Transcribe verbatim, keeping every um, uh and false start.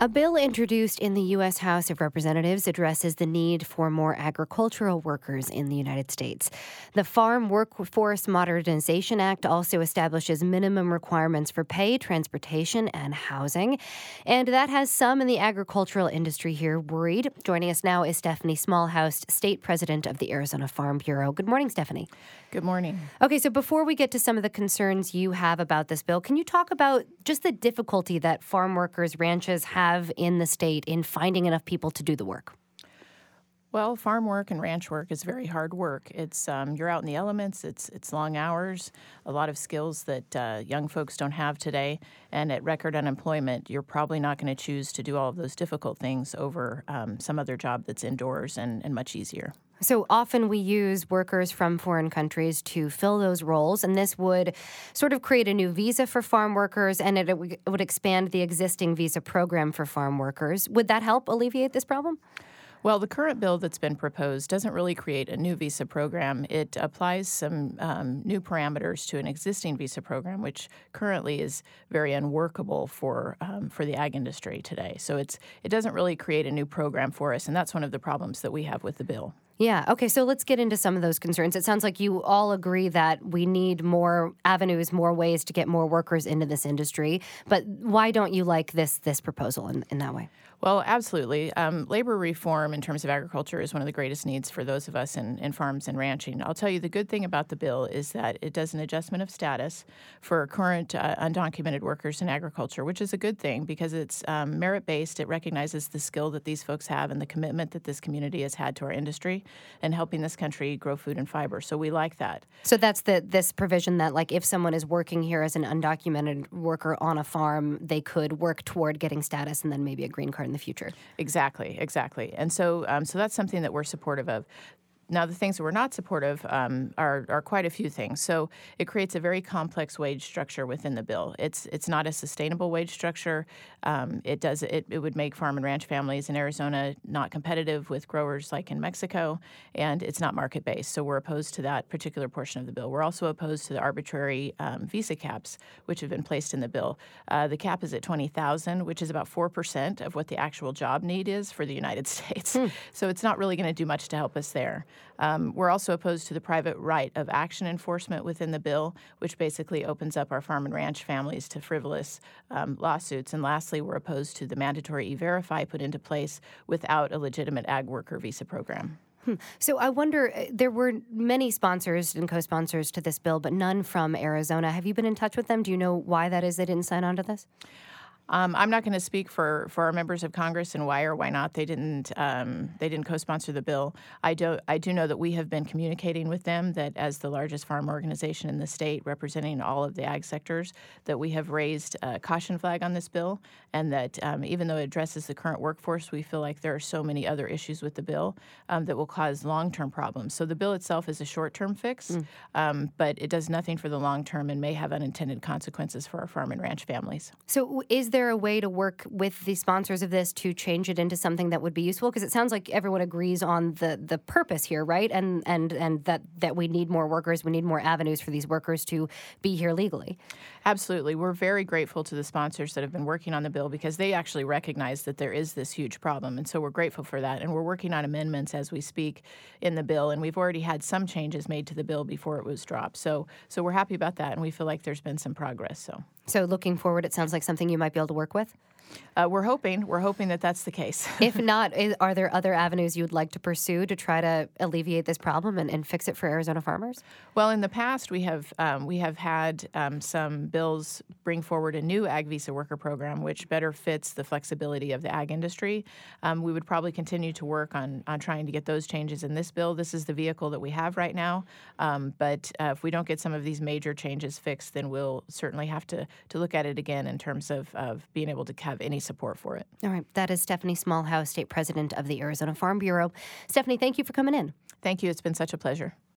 A bill introduced in the U S. House of Representatives addresses the need for more agricultural workers in the United States. The Farm Workforce Modernization Act also establishes minimum requirements for pay, transportation, and housing. And that has some in the agricultural industry here worried. Joining us now is Stephanie Smallhouse, State President of the Arizona Farm Bureau. Good morning, Stephanie. Good morning. Okay, so before we get to some of the concerns you have about this bill, can you talk about just the difficulty that farm workers, ranches have in the state in finding enough people to do the work? Well, farm work and ranch work is very hard work. It's um, you're out in the elements. It's it's long hours, a lot of skills that uh, young folks don't have today. And at record unemployment, you're probably not going to choose to do all of those difficult things over um, some other job that's indoors and, and much easier. So often we use workers from foreign countries to fill those roles, and this would sort of create a new visa for farm workers, and it, it would expand the existing visa program for farm workers. Would that help alleviate this problem? Well, the current bill that's been proposed doesn't really create a new visa program. It applies some um, new parameters to an existing visa program, which currently is very unworkable for um, for the ag industry today. So it's it doesn't really create a new program for us, and that's one of the problems that we have with the bill. Yeah. Okay. So let's get into some of those concerns. It sounds like you all agree that we need more avenues, more ways to get more workers into this industry. But why don't you like this this proposal in, in that way? Well, absolutely. Um, labor reform in terms of agriculture is one of the greatest needs for those of us in, in farms and ranching. I'll tell you the good thing about the bill is that it does an adjustment of status for current uh, undocumented workers in agriculture, which is a good thing because it's um, merit-based. It recognizes the skill that these folks have and the commitment that this community has had to our industry and helping this country grow food and fiber. So we like that. So that's the this provision that, like, if someone is working here as an undocumented worker on a farm, they could work toward getting status and then maybe a green card in the future. Exactly, exactly. And so um, so that's something that we're supportive of. Now, the things that we're not supportive um, are, are quite a few things. So it creates a very complex wage structure within the bill. It's it's not a sustainable wage structure. Um, it does it, it would make farm and ranch families in Arizona not competitive with growers like in Mexico, and it's not market-based. So we're opposed to that particular portion of the bill. We're also opposed to the arbitrary um, visa caps, which have been placed in the bill. Uh, the cap is at twenty thousand, which is about four percent of what the actual job need is for the United States. Hmm. So it's not really going to do much to help us there. Um, we're also opposed to the private right of action enforcement within the bill, which basically opens up our farm and ranch families to frivolous um, lawsuits. And lastly, we're opposed to the mandatory E-Verify put into place without a legitimate ag worker visa program. Hmm. So I wonder, there were many sponsors and co-sponsors to this bill, but none from Arizona. Have you been in touch with them? Do you know why that is they didn't sign on to this? Um, I'm not going to speak for, for our members of Congress and why or why not they didn't um, they didn't co-sponsor the bill. I do I do know that we have been communicating with them that as the largest farm organization in the state representing all of the ag sectors, that we have raised a caution flag on this bill, and that um, even though it addresses the current workforce, we feel like there are so many other issues with the bill um, that will cause long-term problems. So the bill itself is a short-term fix, mm. um, but it does nothing for the long term and may have unintended consequences for our farm and ranch families. So is there a way to work with the sponsors of this to change it into something that would be useful? Because it sounds like everyone agrees on the, the purpose here, right? And and and that, that we need more workers, we need more avenues for these workers to be here legally. Absolutely. We're very grateful to the sponsors that have been working on the bill because they actually recognize that there is this huge problem. And so we're grateful for that. And we're working on amendments as we speak in the bill. And we've already had some changes made to the bill before it was dropped. So so we're happy about that. And we feel like there's been some progress. So. So looking forward, it sounds like something you might be able to work with? Uh, we're hoping. We're hoping that that's the case. If not, is, are there other avenues you'd like to pursue to try to alleviate this problem and, and fix it for Arizona farmers? Well, in the past, we have um, we have had um, some bills bring forward a new ag visa worker program, which better fits the flexibility of the ag industry. Um, we would probably continue to work on on trying to get those changes in this bill. This is the vehicle that we have right now. Um, but uh, if we don't get some of these major changes fixed, then we'll certainly have to to look at it again in terms of, of being able to have any support for it. All right. That is Stephanie Smallhouse, State President of the Arizona Farm Bureau. Stephanie, thank you for coming in. Thank you. It's been such a pleasure.